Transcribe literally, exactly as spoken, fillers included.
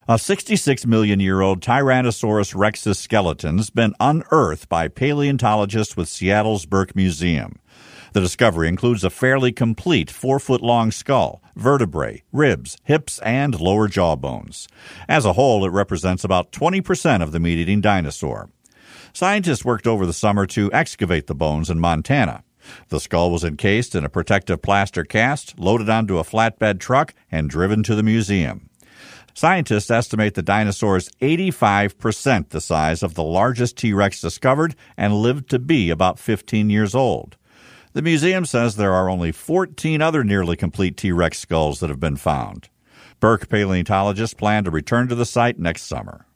A sixty-six million year old Tyrannosaurus rex's skeleton has been unearthed by paleontologists with Seattle's Burke Museum. The discovery includes a fairly complete four-foot-long skull, vertebrae, ribs, hips, and lower jaw bones. As a whole, it represents about twenty percent of the meat-eating dinosaur. Scientists worked over the summer to excavate the bones in Montana. The skull was encased in a protective plaster cast, loaded onto a flatbed truck, and driven to the museum. Scientists estimate the dinosaur is eighty-five percent the size of the largest T-Rex discovered and lived to be about fifteen years old. The museum says there are only fourteen other nearly complete T-Rex skulls that have been found. Burke paleontologists plan to return to the site next summer.